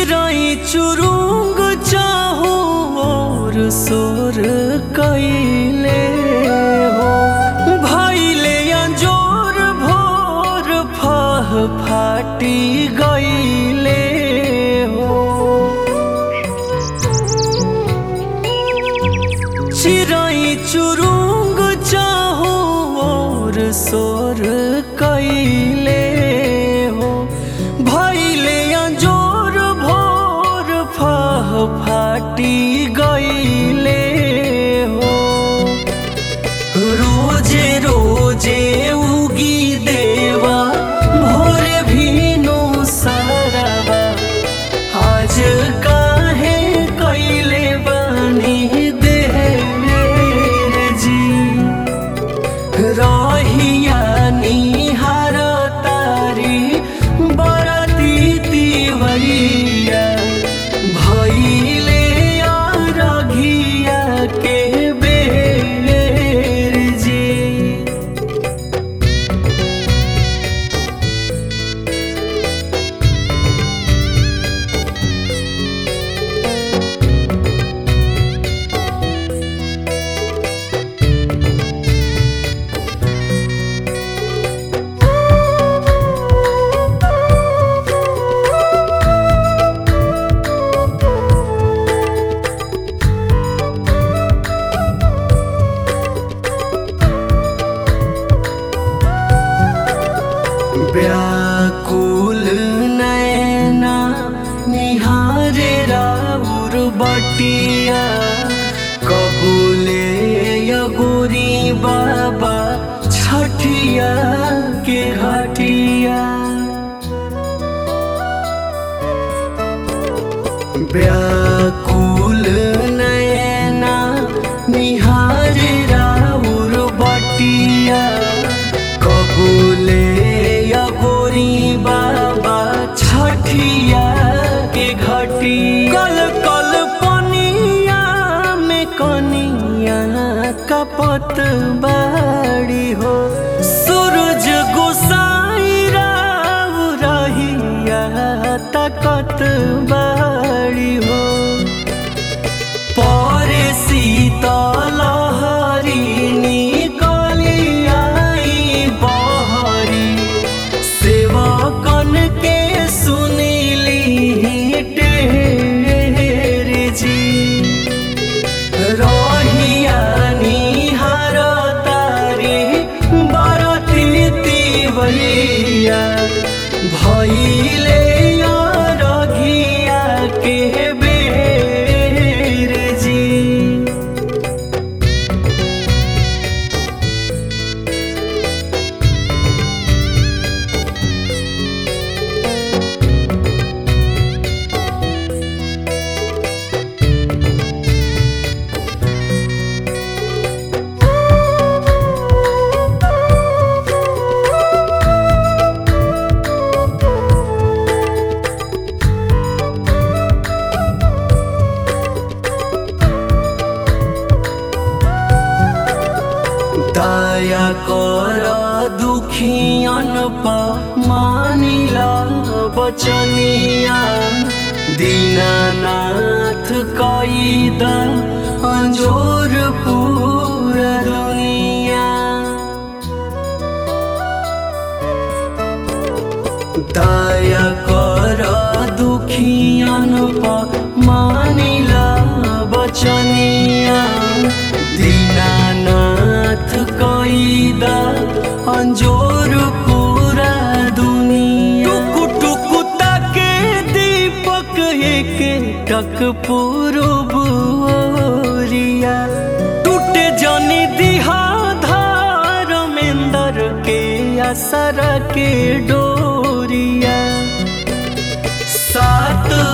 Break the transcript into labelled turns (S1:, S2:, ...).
S1: चिराई चुरुंग चाहो और सोर कैले हो भैले अंजोर भोर फाह फाटी गईले हो। चिराई चुरुंग चाहो और सोर कैले हो भैले अंजोर भोर फाह फाटी गईले हो। रोजे रोजे उगी देवा भोरे भीनो सारावा आज काहे कैले बनी देर जी। रहिया निहार तारी बरती तिवैया भैले अरघिया के बेर जी। व्याकुल नैना निहारे राउर बटिया कबूले यगोरी बाबा छठिया के हटिया। व्याकुल नैना निहारे राउर बटिया कबूले गोरी बाबा छठिया के घटी। कल कल पनिया में कनिया कपत बाड़ी हो सूरज गोसाई राव रहिया तकत बाड़ी हो। परे शीतल लहरी कन के सुनीली टेर जी। रहिया निहार तारी बरती तिवैया भैले अरघिया के बेर जी। दया कर दुखियन पा मानिला बचनिया दीनानाथ कैद अंजोर पूरा दुनिया। दया कर दुखियन पा मानिला बचनिया दीनानाथ कैद अंजोर पूरा दुनिया। टुक टुक ताके दीपक एक टक पूरब ओरिया टूटे जनी दिहा धर्मेंद्र के असर के डोरिया। सात